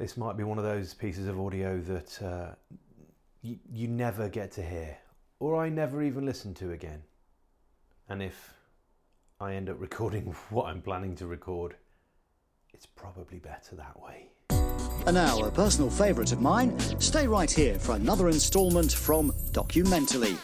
This might be one of those pieces of audio that you never get to hear, or I never even listen to again. And if I end up recording what I'm planning to record, it's probably better that way. And now, a personal favourite of mine, stay right here for another instalment from Documentally.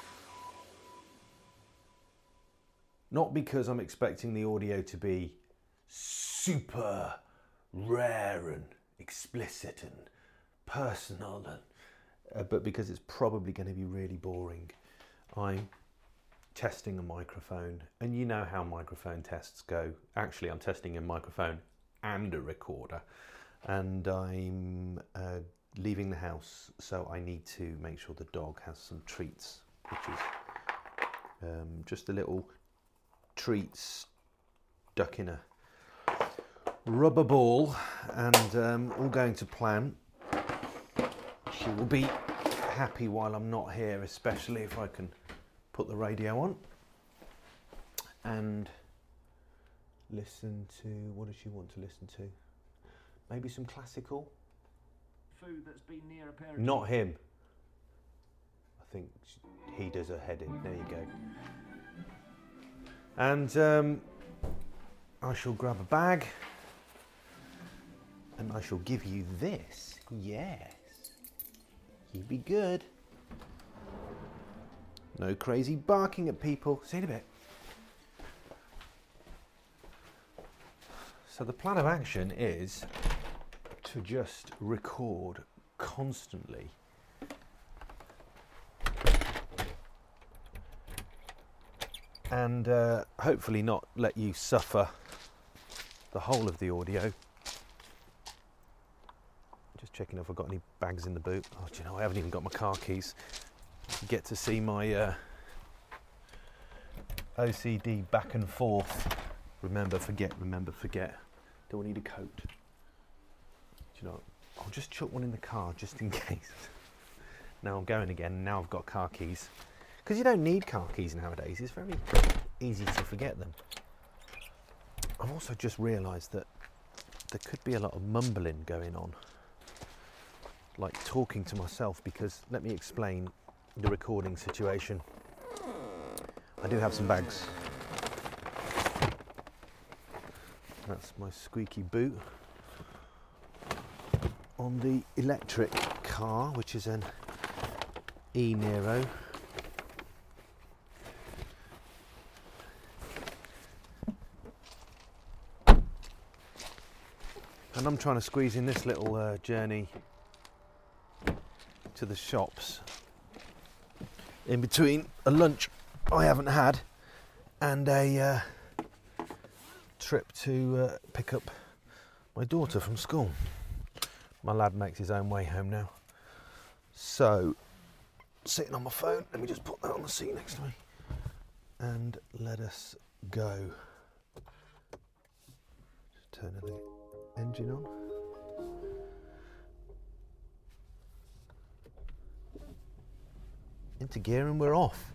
Not because I'm expecting the audio to be super rare and explicit and personal, but because it's probably going to be really boring. I'm testing a microphone, and you know how microphone tests go. Actually, I'm testing a microphone and a recorder, and I'm leaving the house, so I need to make sure the dog has some treats, which is just a little treats stuck in a rubber ball, and all going to plan. She will be happy while I'm not here, especially if I can put the radio on and listen to, what does she want to listen to? Maybe some classical? Food that's been near a pair of... Not him. I think he does her head in. There you go. And I shall grab a bag and I shall give you this. Yes. You be good. No crazy barking at people. See you in a bit. So the plan of action is to just record constantly. And hopefully not let you suffer the whole of the audio. Just checking if I've got any bags in the boot. Oh, do you know, I haven't even got my car keys. You get to see my OCD back and forth. Remember, forget, remember, forget. Do I need a coat? Do you know, I'll just chuck one in the car just in case. Now I'm going again, now I've got car keys. Because you don't need car keys nowadays, it's very easy to forget them. I've also just realised that there could be a lot of mumbling going on. Like talking to myself, because let me explain the recording situation. I do have some bags. That's my squeaky boot on the electric car, which is an e-Niro. And I'm trying to squeeze in this little journey to the shops in between a lunch I haven't had and a trip to pick up my daughter from school. My lad makes his own way home now. So, sitting on my phone, let me just put that on the seat next to me and let us go. Just turn the engine on. Into gear and we're off.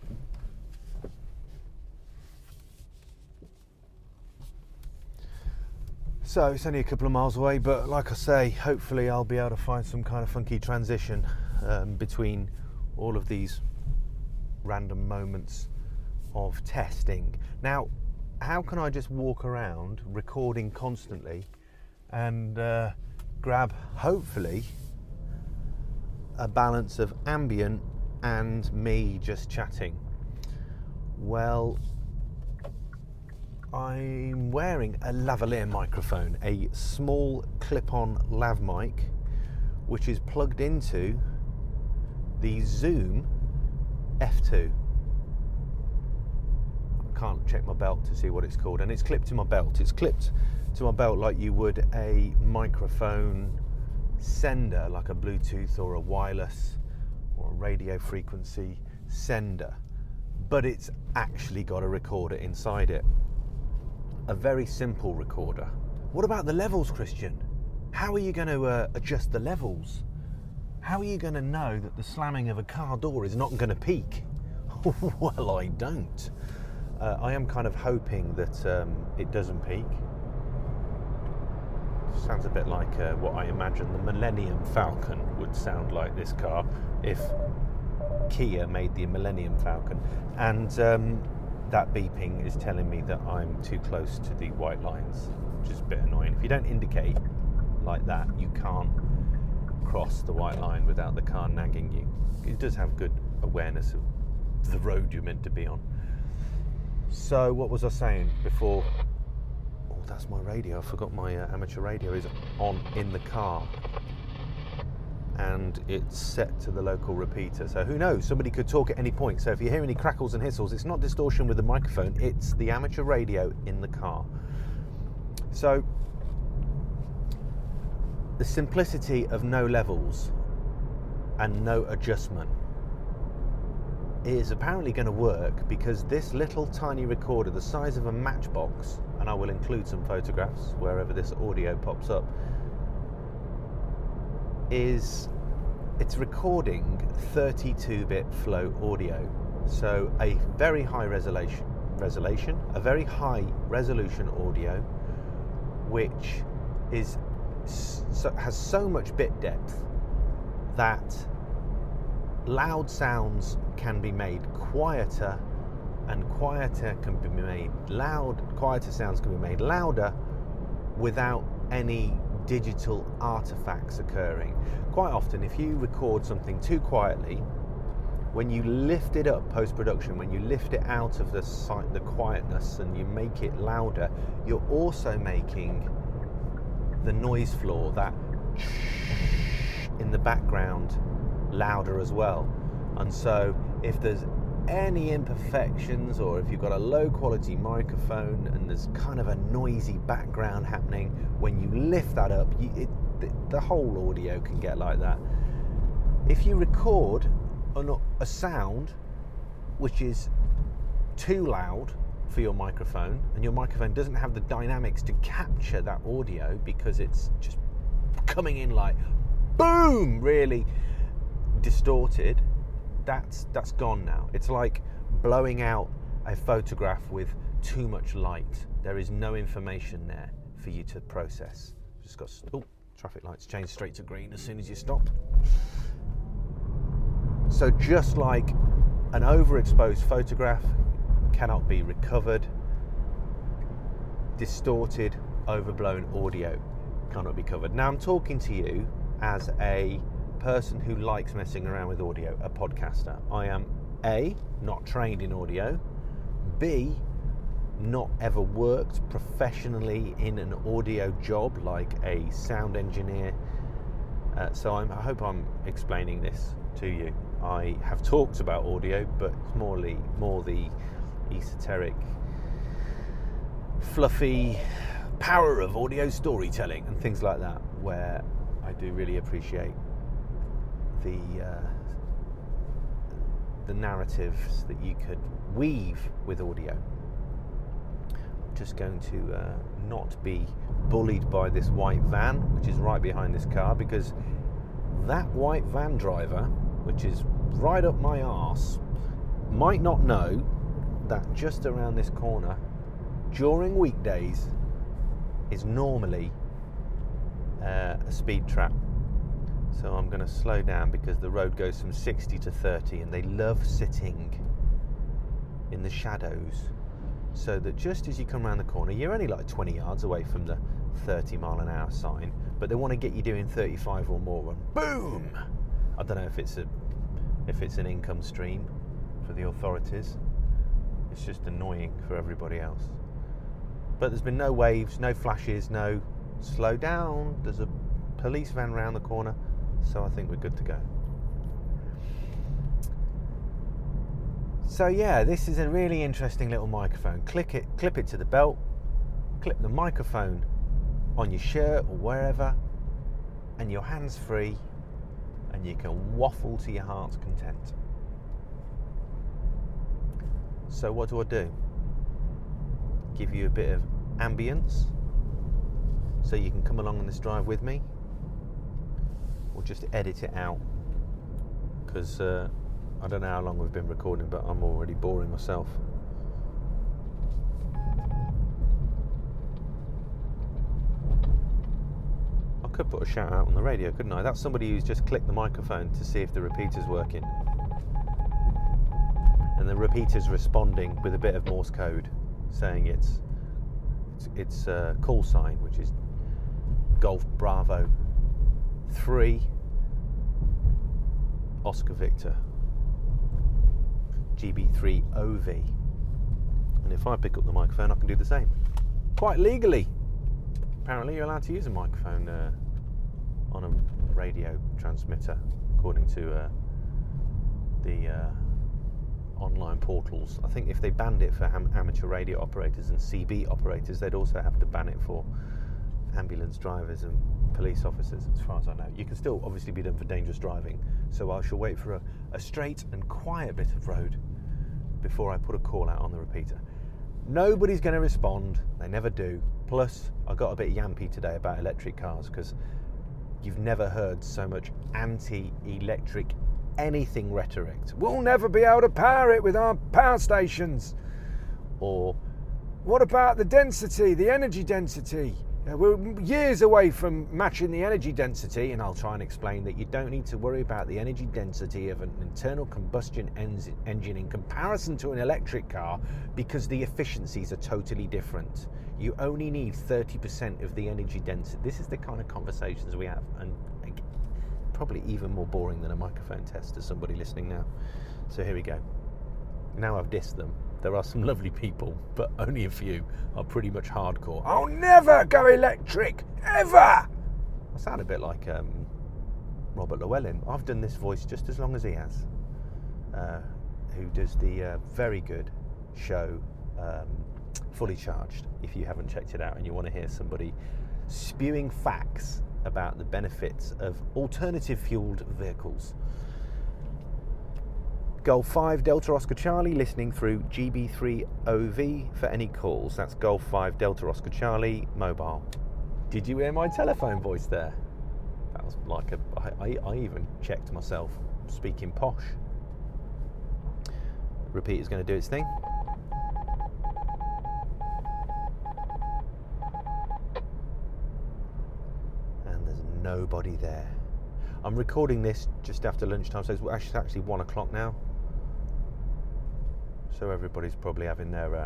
So it's only a couple of miles away, but like I say, hopefully I'll be able to find some kind of funky transition between all of these random moments of testing. Now, how can I just walk around recording constantly and grab, hopefully, a balance of ambient and me just chatting? Well, I'm wearing a lavalier microphone, a small clip-on lav mic, which is plugged into the Zoom F2. I can't check my belt to see what it's called, and it's clipped to my belt. It's clipped to my belt like you would a microphone sender, like a Bluetooth or a wireless or a radio frequency sender, but it's actually got a recorder inside it. A very simple recorder. What about the levels, Christian? How are you going to adjust the levels? How are you going to know that the slamming of a car door is not going to peak? Well, I don't. I am kind of hoping that it doesn't peak. Sounds a bit like what I imagine the Millennium Falcon would sound like, this car, if Kia made the Millennium Falcon. And that beeping is telling me that I'm too close to the white lines, which is a bit annoying. If you don't indicate like that, you can't cross the white line without the car nagging you. It does have good awareness of the road you're meant to be on. So what was I saying before? Oh, that's my radio. I forgot my amateur radio is on in the car, and it's set to the local repeater. So who knows? Somebody could talk at any point. So if you hear any crackles and hissles, it's not distortion with the microphone. It's the amateur radio in the car. So the simplicity of no levels and no adjustment is apparently going to work, because this little tiny recorder, the size of a matchbox, and I will include some photographs wherever this audio pops up, it's recording 32-bit flow audio. So a very high resolution, a very high resolution audio, which has so much bit depth that loud sounds can be made quieter, and quieter sounds can be made louder without any digital artifacts occurring. Quite often, if you record something too quietly, when you lift it up post-production, when you lift it out of the quietness and you make it louder, you're also making the noise floor, that in the background, louder as well. And so if there's any imperfections, or if you've got a low quality microphone and there's kind of a noisy background happening, when you lift that up, the whole audio can get like that. If you record a sound which is too loud for your microphone, and your microphone doesn't have the dynamics to capture that audio because it's just coming in like boom, really distorted, that's gone now. It's like blowing out a photograph with too much light. There is no information there for you to process. Just got traffic lights change straight to green as soon as you stop. So just like an overexposed photograph cannot be recovered, distorted, overblown audio cannot be covered. Now I'm talking to you as a person who likes messing around with audio, a podcaster. I am A, not trained in audio, B, not ever worked professionally in an audio job like a sound engineer. So I hope I'm explaining this to you. I have talked about audio, but it's more the esoteric, fluffy power of audio storytelling and things like that, where I do really appreciate the narratives that you could weave with audio. I'm just going to not be bullied by this white van, which is right behind this car, because that white van driver, which is right up my arse, might not know that just around this corner during weekdays is normally a speed trap. So I'm going to slow down, because the road goes from 60 to 30 and they love sitting in the shadows, so that just as you come around the corner, you're only like 20 yards away from the 30 mile an hour sign, but they want to get you doing 35 or more, and boom! I don't know if it's an income stream for the authorities. It's just annoying for everybody else. But there's been no waves, no flashes, no slow down. There's a police van round the corner, so I think we're good to go. So yeah, this is a really interesting little microphone. Clip it to the belt, clip the microphone on your shirt or wherever, and your hands free, and you can waffle to your heart's content. So what do? Give you a bit of ambience so you can come along on this drive with me, or just edit it out, because I don't know how long we've been recording, but I'm already boring myself. could put a shout out on the radio, couldn't I? That's somebody who's just clicked the microphone to see if the repeater's working. And the repeater's responding with a bit of Morse code saying it's a call sign, which is Golf Bravo 3 Oscar Victor GB3 OV. And if I pick up the microphone, I can do the same. Quite legally. Apparently you're allowed to use a microphone on a radio transmitter, according to the online portals. I think if they banned it for amateur radio operators and CB operators, they'd also have to ban it for ambulance drivers and police officers, as far as I know. You can still obviously be done for dangerous driving, so I shall wait for a straight and quiet bit of road before I put a call out on the repeater. Nobody's going to respond, they never do. Plus, I got a bit yampy today about electric cars, because you've never heard so much anti-electric anything rhetoric. We'll never be able to power it with our power stations. Or, what about the density, the energy density? We're years away from matching the energy density, and I'll try and explain that you don't need to worry about the energy density of an internal combustion engine in comparison to an electric car, because the efficiencies are totally different. You only need 30% of the energy density. This is the kind of conversations we have, and probably even more boring than a microphone test to somebody listening now. So here we go. Now I've dissed them. There are some lovely people, but only a few are pretty much hardcore. I'll never go electric, ever! I sound a bit like Robert Llewellyn. I've done this voice just as long as he has, who does the very good show Fully Charged. If you haven't checked it out and you want to hear somebody spewing facts about the benefits of alternative fueled vehicles. Golf 5 Delta Oscar Charlie, listening through GB3 OV for any calls. That's Golf 5 Delta Oscar Charlie mobile. Did you hear my telephone voice there? That was like I even checked myself speaking posh. Repeater's going to do its thing. And there's nobody there. I'm recording this just after lunchtime, so it's actually 1 o'clock now. So everybody's probably having their,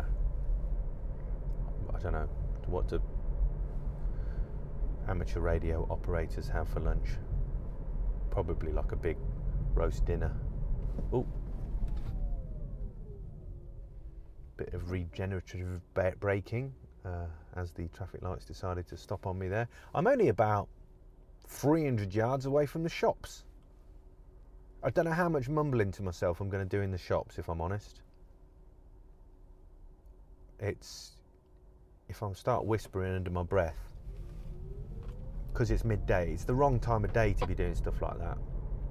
I don't know, what do amateur radio operators have for lunch? Probably like a big roast dinner. Ooh. Bit of regenerative braking as the traffic lights decided to stop on me there. I'm only about 300 yards away from the shops. I don't know how much mumbling to myself I'm going to do in the shops, if I'm honest. If I start whispering under my breath, because it's midday, it's the wrong time of day to be doing stuff like that.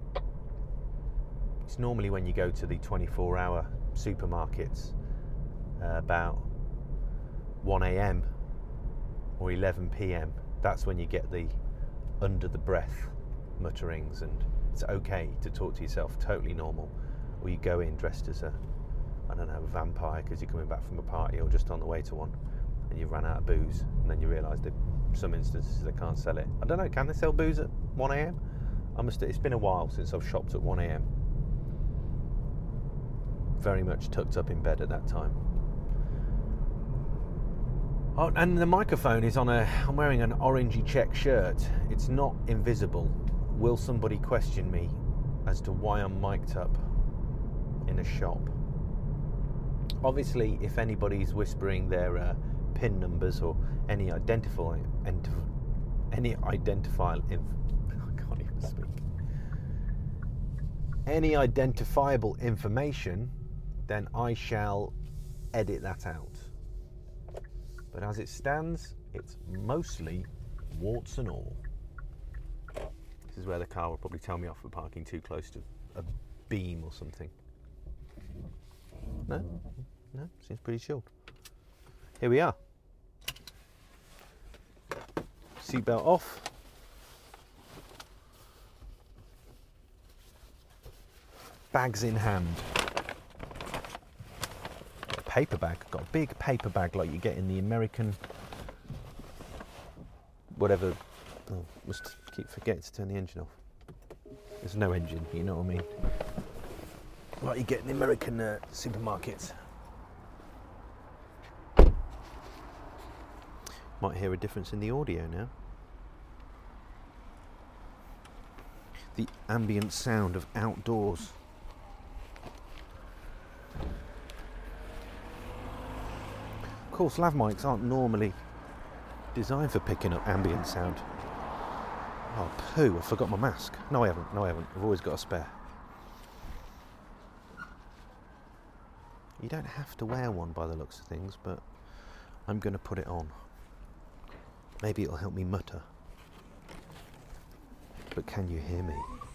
It's normally when you go to the 24-hour supermarkets about 1 a.m. or 11 p.m. That's when you get the under the breath mutterings, and it's okay to talk to yourself, totally normal. Or you go in dressed as a vampire because you're coming back from a party or just on the way to one, and you've ran out of booze, and then you realise that some instances they can't sell it. I don't know, can they sell booze at 1 a.m? It's been a while since I've shopped at 1 a.m. Very much tucked up in bed at that time. Oh, and the microphone is I'm wearing an orangey check shirt. It's not invisible. Will somebody question me as to why I'm mic'd up in a shop? Obviously, if anybody's whispering their PIN numbers or any identifiable information, then I shall edit that out. But as it stands, it's mostly warts and all. This is where the car will probably tell me off for parking too close to a beam or something. No, seems pretty chilled. Here we are. Seatbelt off. Bags in hand. Paper bag. Got a big paper bag like you get in the American, whatever Oh, must keep forgetting to turn the engine off. There's no engine, you know what I mean? Like you get in the American supermarkets. Might hear a difference in the audio now. The ambient sound of outdoors. Of course, lav mics aren't normally designed for picking up ambient sound. Oh, poo, I forgot my mask. No, I haven't. I've always got a spare. You don't have to wear one by the looks of things, but I'm going to put it on. Maybe it'll help me mutter. But can you hear me?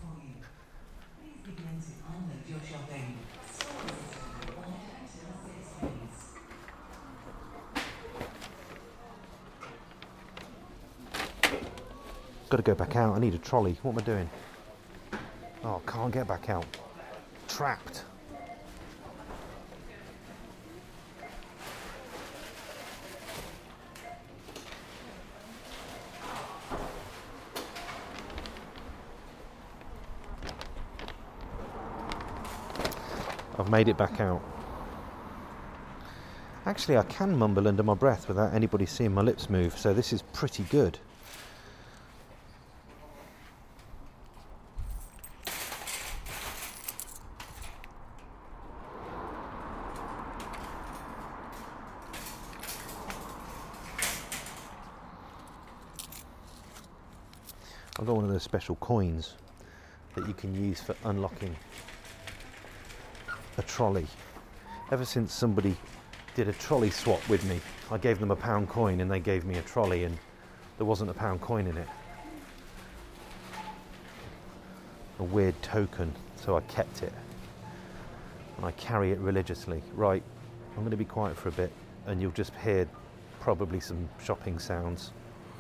Got to go back out. I need a trolley. What am I doing? Oh, can't get back out. Trapped. I've made it back out. Actually, I can mumble under my breath without anybody seeing my lips move, so this is pretty good. I've got one of those special coins that you can use for unlocking a trolley. Ever since somebody did a trolley swap with me, I gave them a £1 coin and they gave me a trolley, and there wasn't a £1 coin in it. A weird token, so I kept it. And I carry it religiously. Right, I'm going to be quiet for a bit and you'll just hear probably some shopping sounds.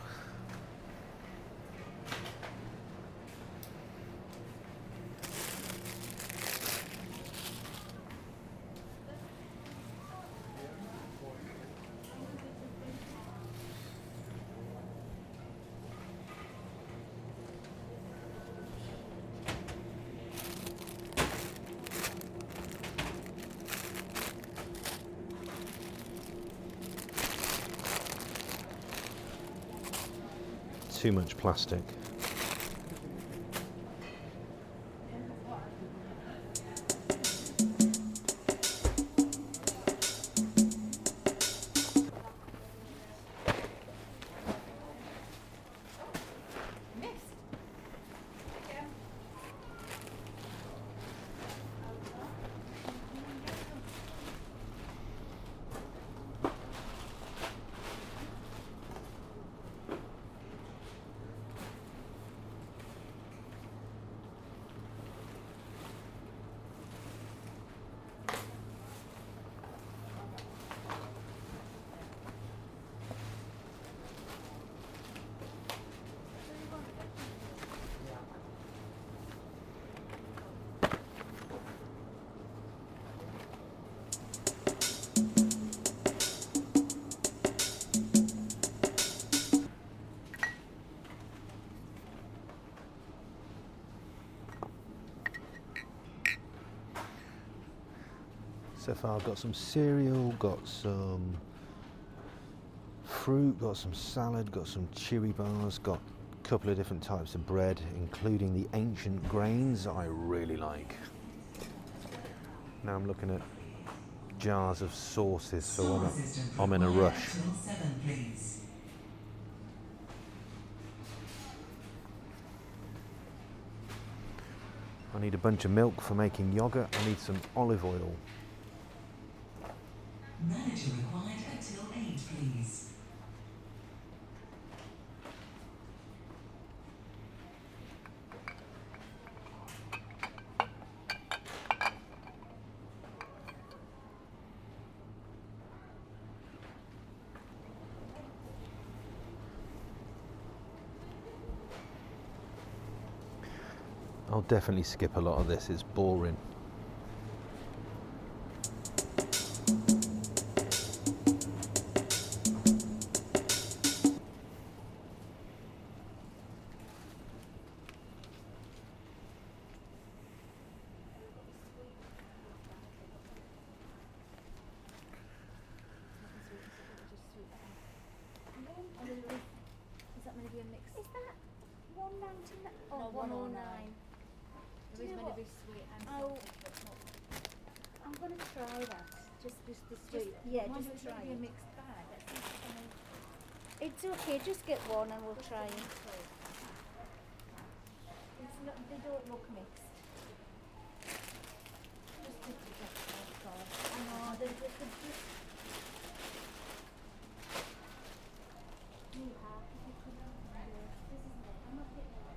Too much plastic. So far I've got some cereal, got some fruit, got some salad, got some chewy bars, got a couple of different types of bread, including the ancient grains I really like. Now I'm looking at jars of sauces for when I'm in a rush. I need a bunch of milk for making yogurt. I need some olive oil. Manager required until 8, please. I'll definitely skip a lot of this, it's boring. always know going to what? be sweet and I'll- salty, but not. I'm going to try that. Just the Just, sweet. Yeah, mind you, just it's try going to be a it. mixed bag. Let's see if it's going to It's okay, just get one and we'll try it. It's not, they don't look mixed. Just to just outside. No, they're just... You have to be good. This is it. I'm not getting it.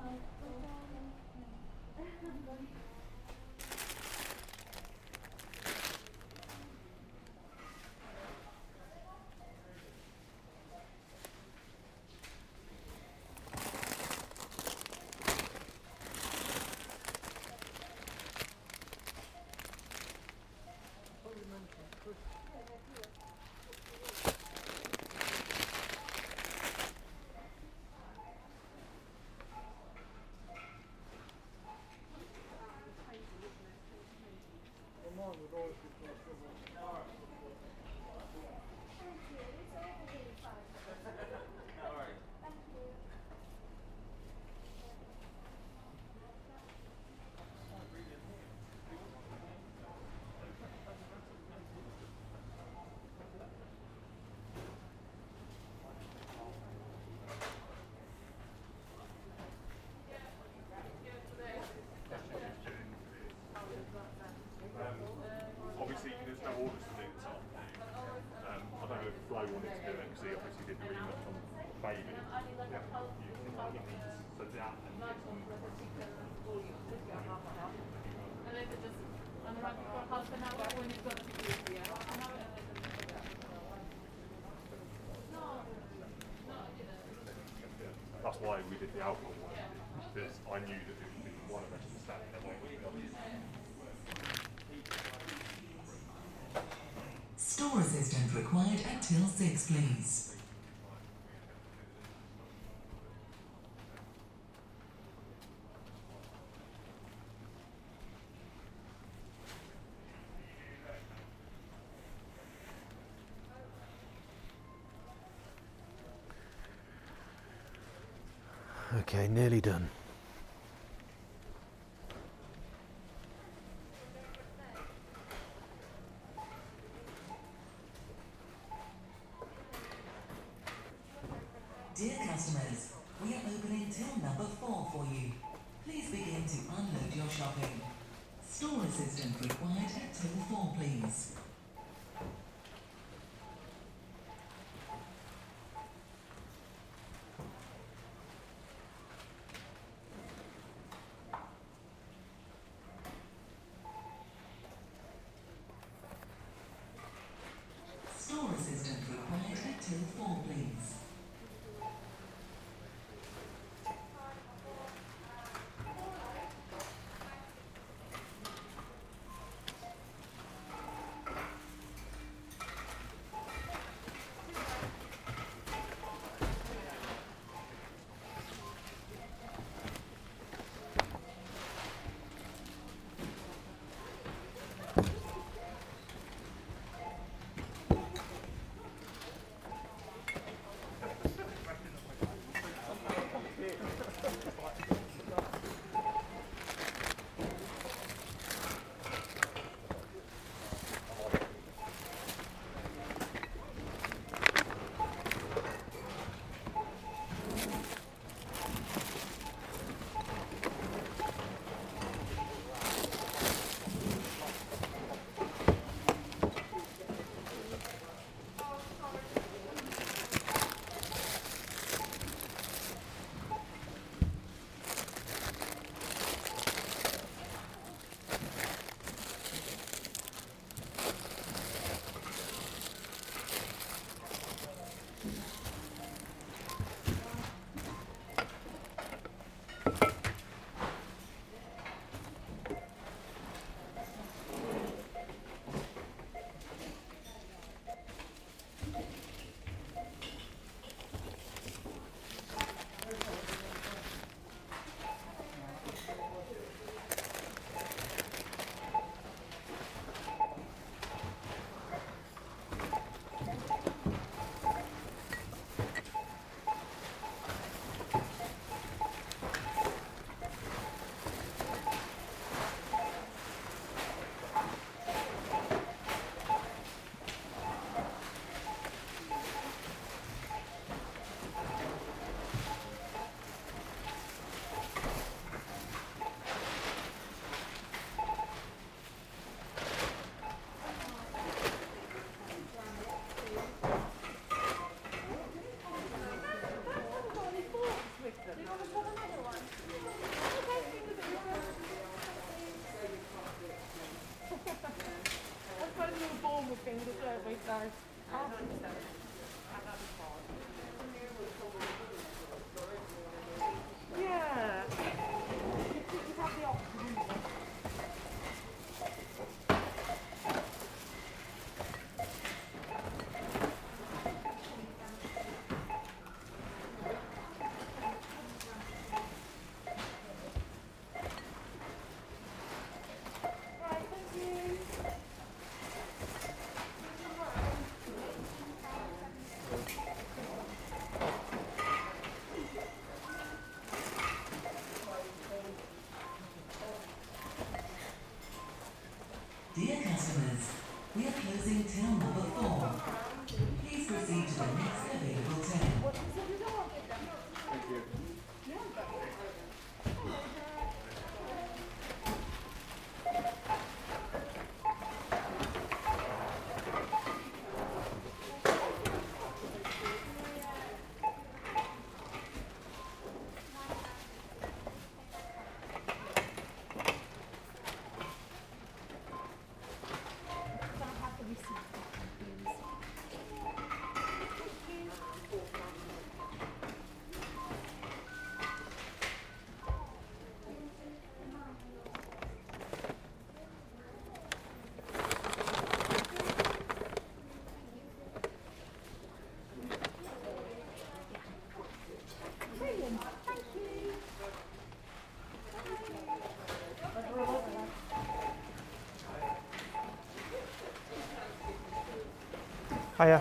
Obviously, there's no orders to do this afternoon. I don't know if Flo wanted to do it because he obviously did the remix on Baby. So that and that's why we did the alcohol one, because I knew that it would be one of us to stand there waiting. Store assistant required at till 6, please. Okay, nearly done. Dear customers, we are opening till number 4 for you. Please begin to unload your shopping. Store assistant required at till 4, please. Store assistant required at till 4, please. Hiya.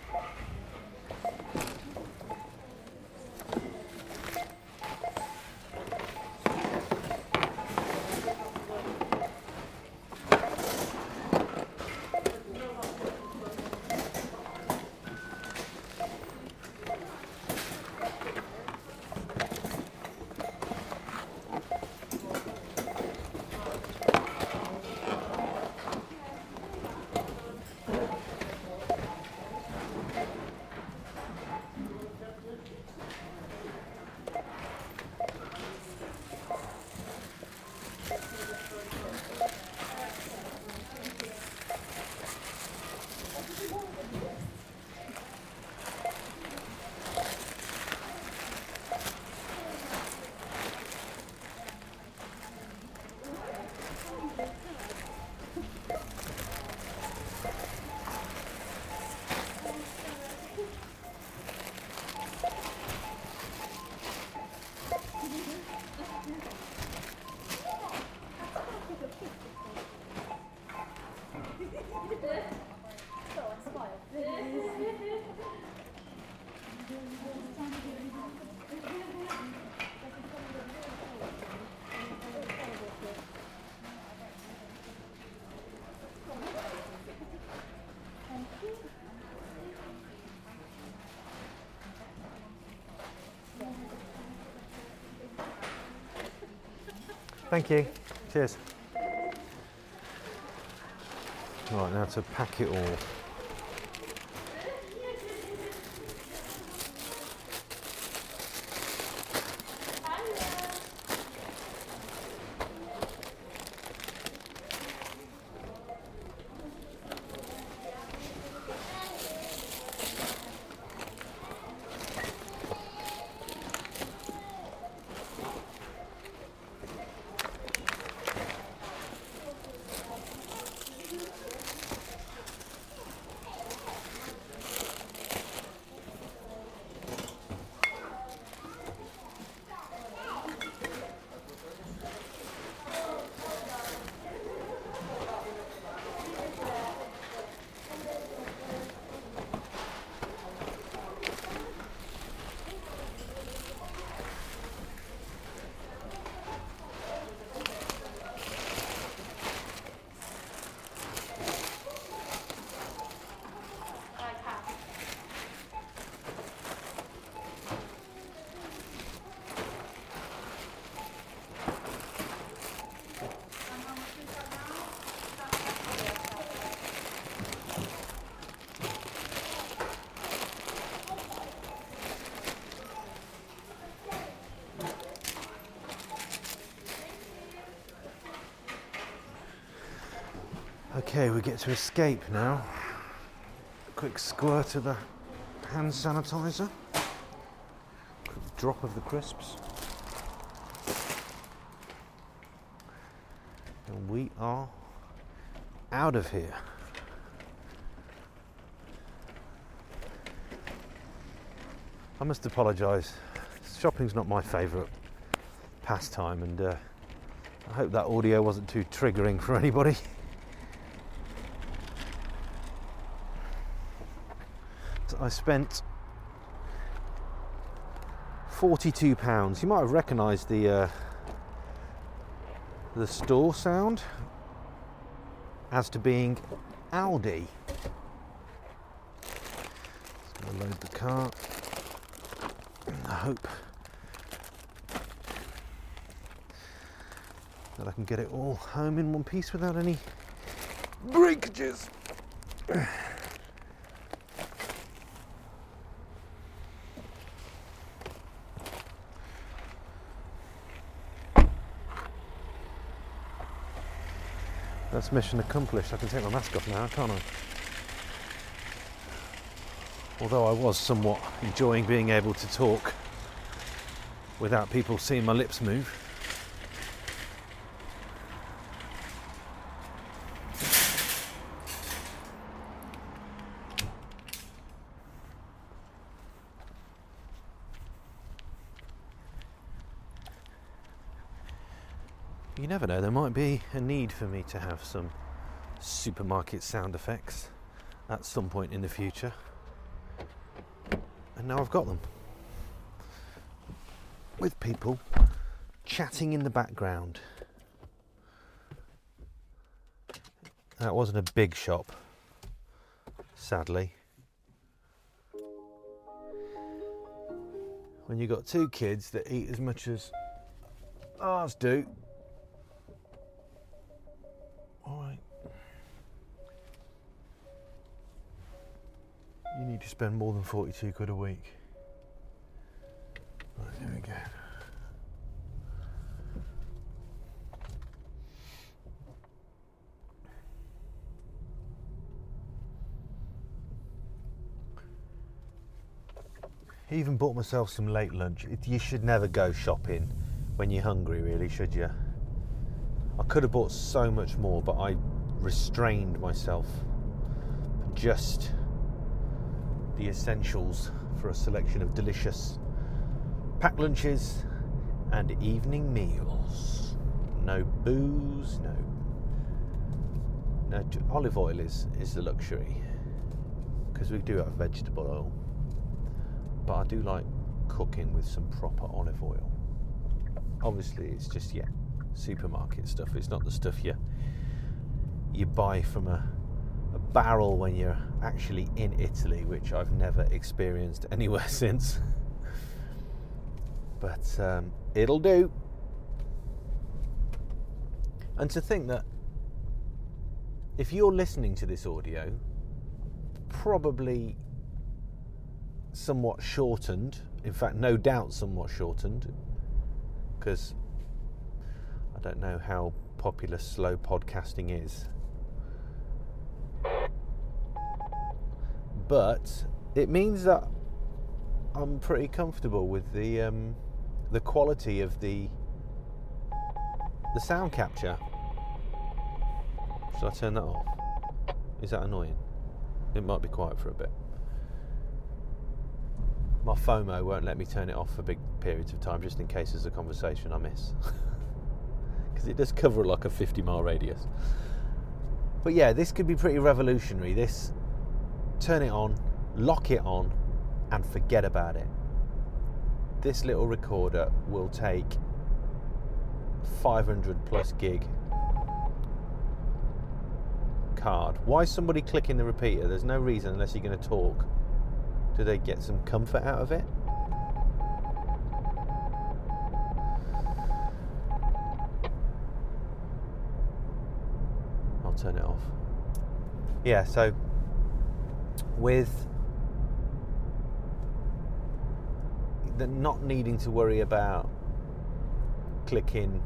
Thank you. Cheers. Right, now to pack it all. Okay, we get to escape now. Quick squirt of the hand sanitizer. Quick drop of the crisps. And we are out of here. I must apologise. Shopping's not my favourite pastime, and I hope that audio wasn't too triggering for anybody. I spent £42. You might have recognised the store sound as to being Aldi. Just going to load the cart. I hope that I can get it all home in one piece without any breakages. That's mission accomplished. I can take my mask off now, can't I? Although I was somewhat enjoying being able to talk without people seeing my lips move. You never know, there might be a need for me to have some supermarket sound effects at some point in the future. And now I've got them. With people chatting in the background. That wasn't a big shop, sadly. When you've got two kids that eat as much as ours do. Alright. You need to spend more than 42 quid a week. Right, there we go. I even bought myself some late lunch. You should never go shopping when you're hungry, really, should you? I could have bought so much more, but I restrained myself. Just the essentials for a selection of delicious packed lunches and evening meals. No booze, no olive oil is the luxury, because we do have vegetable oil. But I do like cooking with some proper olive oil. Obviously, it's just, supermarket stuff. It's not the stuff you buy from a barrel when you're actually in Italy, which I've never experienced anywhere since. But it'll do. And to think that if you're listening to this audio, probably somewhat shortened, in fact no doubt somewhat shortened, because I don't know how popular slow podcasting is, but it means that I'm pretty comfortable with the quality of the sound capture. Should I turn that off? Is that annoying? It might be quiet for a bit. My FOMO won't let me turn it off for big periods of time, just in case there's a conversation I miss. Because it does cover like a 50-mile radius. But yeah, this could be pretty revolutionary. This, turn it on, lock it on, and forget about it. This little recorder will take 500 plus gig card. Why is somebody clicking the repeater? There's no reason unless you're going to talk. Do they get some comfort out of it? I'll turn it off. Yeah, so with the not needing to worry about clicking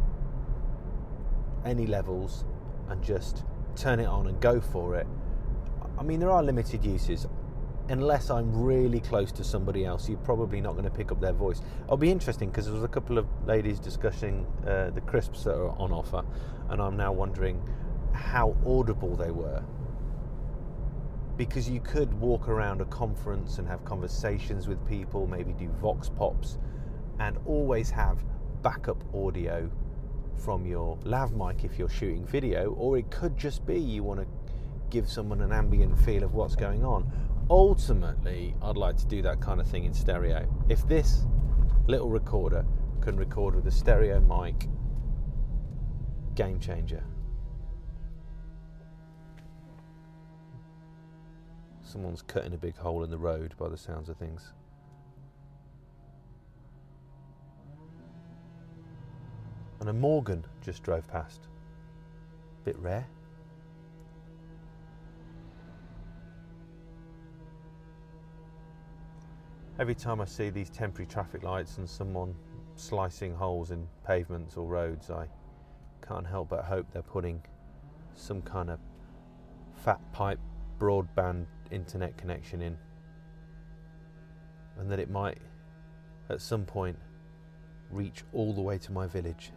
any levels and just turn it on and go for it. I mean, there are limited uses. Unless I'm really close to somebody else, you're probably not going to pick up their voice. It'll be interesting because there was a couple of ladies discussing the crisps that are on offer, and I'm now wondering how audible they were. Because you could walk around a conference and have conversations with people, maybe do vox pops, and always have backup audio from your lav mic if you're shooting video, or it could just be you want to give someone an ambient feel of what's going on. Ultimately, I'd like to do that kind of thing in stereo. If this little recorder can record with a stereo mic, game changer. Someone's cutting a big hole in the road by the sounds of things. And a Morgan just drove past. Bit rare. Every time I see these temporary traffic lights and someone slicing holes in pavements or roads, I can't help but hope they're putting some kind of fat pipe broadband internet connection in, and that it might at some point reach all the way to my village.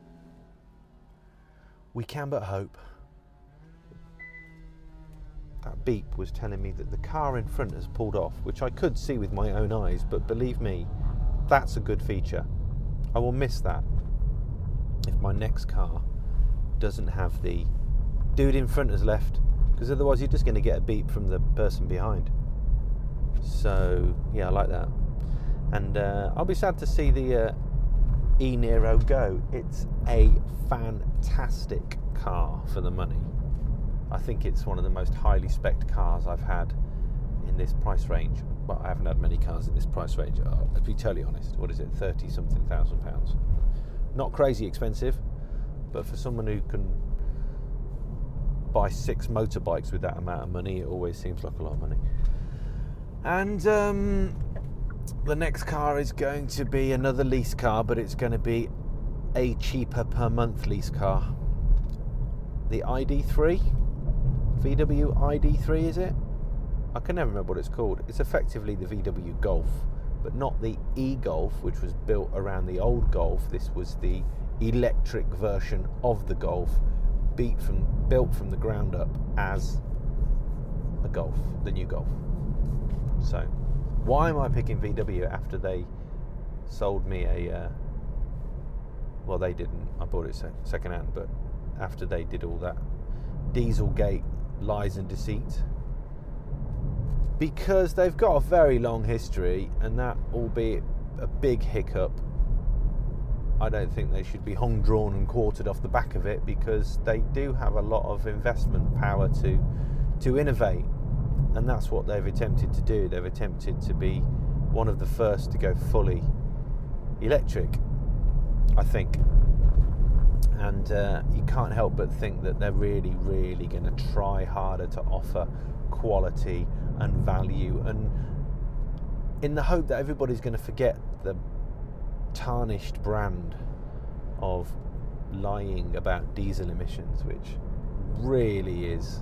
We can but hope. That beep was telling me that the car in front has pulled off, which I could see with my own eyes, but believe me, that's a good feature. I will miss that if my next car doesn't have the dude in front has left, because otherwise you're just going to get a beep from the person behind. So yeah, I like that. And I'll be sad to see the e-Niro go. It's a fantastic car for the money. I think it's one of the most highly spec'd cars I've had in this price range. Well, I haven't had many cars in this price range. To be totally honest, what is it, 30-something thousand pounds? Not crazy expensive, but for someone who can buy 6 motorbikes with that amount of money, it always seems like a lot of money. And the next car is going to be another lease car, but it's going to be a cheaper per month lease car. The ID3, VW ID3, is it? I can never remember what it's called. It's effectively the VW Golf, but not the e-Golf, which was built around the old Golf. This was the electric version of the Golf, built from the ground up as a Golf, the new Golf. So, why am I picking VW after they sold me a... well, they didn't. I bought it second hand, but after they did all that Dieselgate lies and deceit, because they've got a very long history, and that, albeit a big hiccup, I don't think they should be hung, drawn and quartered off the back of it, because they do have a lot of investment power to innovate, and that's what they've attempted to do. They've attempted to be one of the first to go fully electric, I think. And you can't help but think that they're really, really going to try harder to offer quality and value, and in the hope that everybody's going to forget the tarnished brand of lying about diesel emissions, which really is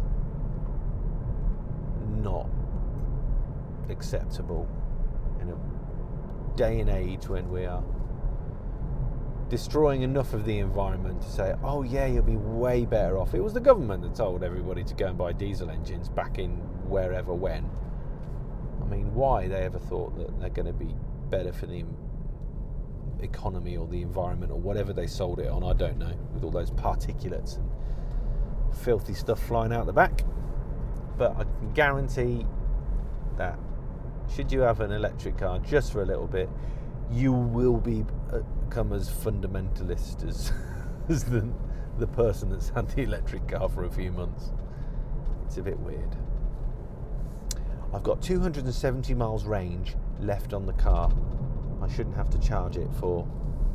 not acceptable in a day and age when we are destroying enough of the environment to say, oh yeah, you'll be way better off. It was the government that told everybody to go and buy diesel engines back in wherever when. I mean, why they ever thought that they're going to be better for the economy or the environment or whatever they sold it on, I don't know, with all those particulates and filthy stuff flying out the back. But I can guarantee that should you have an electric car just for a little bit, you will become as fundamentalist as the person that's had the electric car for a few months. It's a bit weird. I've got 270 miles range left on the car. I shouldn't have to charge it for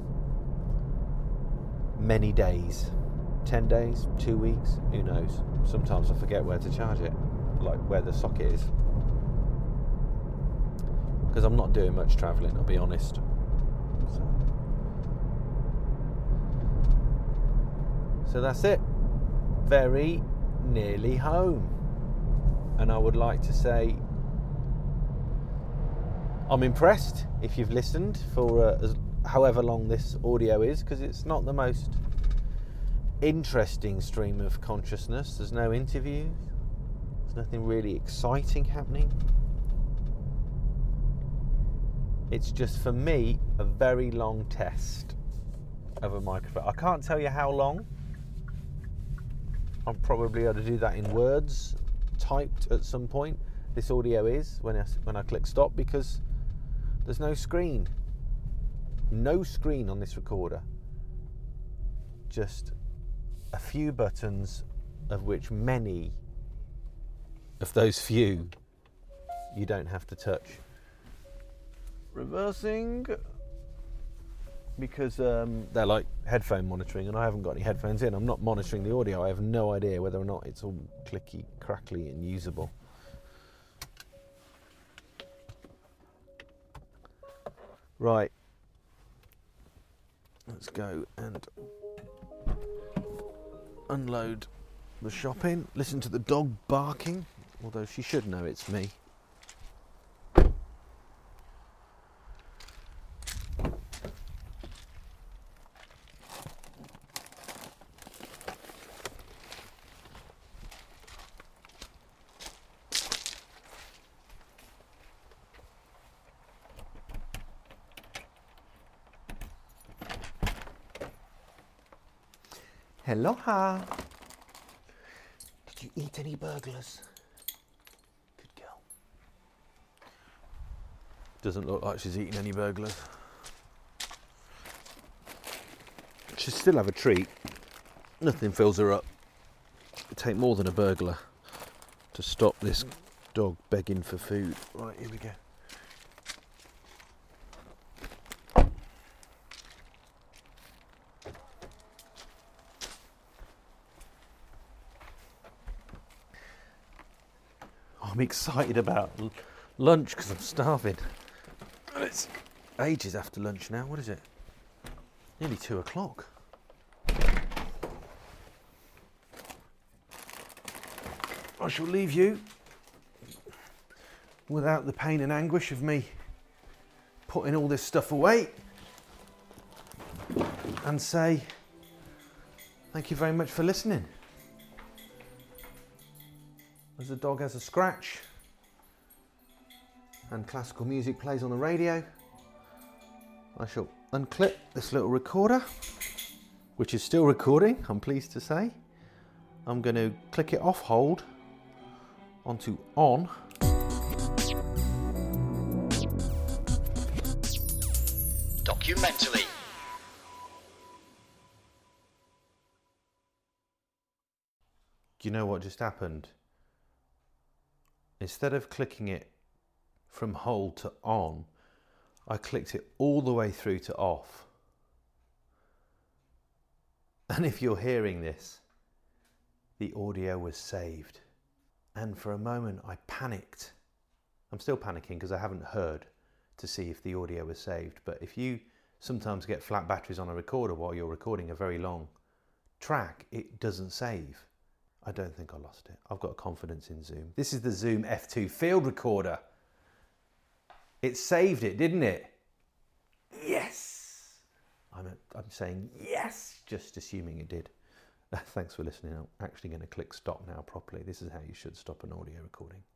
many days. 10 days, 2 weeks, who knows? Sometimes I forget where to charge it, like where the socket is. Because I'm not doing much travelling, I'll be honest. So that's it. Very nearly home. And I would like to say I'm impressed if you've listened for however long this audio is, because it's not the most interesting stream of consciousness. There's no interviews. There's nothing really exciting happening. It's just, for me, a very long test of a microphone. I can't tell you how long. I'm probably able to do that in words, typed at some point. This audio is when I click stop, because there's no screen. No screen on this recorder. Just a few buttons, of which many of those few you don't have to touch. Reversing, because they're like headphone monitoring, and I haven't got any headphones in. I'm not monitoring the audio. I have no idea whether or not it's all clicky, crackly and usable. Right, let's go and unload the shopping. Listen to the dog barking, although she should know it's me. Aloha. Did you you eat any burglars? Good girl. Doesn't look like she's eating any burglars. She'll still have a treat. Nothing fills her up. It'd take more than a burglar to stop this dog begging for food. Right, here we go. I'm excited about lunch because I'm starving. And it's ages after lunch now. What is it? Nearly 2 o'clock. I shall leave you without the pain and anguish of me putting all this stuff away and say thank you very much for listening. As the dog has a scratch and classical music plays on the radio, I shall unclip this little recorder, which is still recording, I'm pleased to say. I'm going to click it off hold onto on. Documentally. Do you know what just happened? Instead of clicking it from hold to on, I clicked it all the way through to off. And if you're hearing this, the audio was saved. And for a moment I panicked. I'm still panicking because I haven't heard to see if the audio was saved. But if you sometimes get flat batteries on a recorder while you're recording a very long track, it doesn't save. I don't think I lost it. I've got confidence in Zoom. This is the Zoom F2 field recorder. It saved it, didn't it? Yes! I'm saying yes, just assuming it did. Thanks for listening. I'm actually going to click stop now properly. This is how you should stop an audio recording.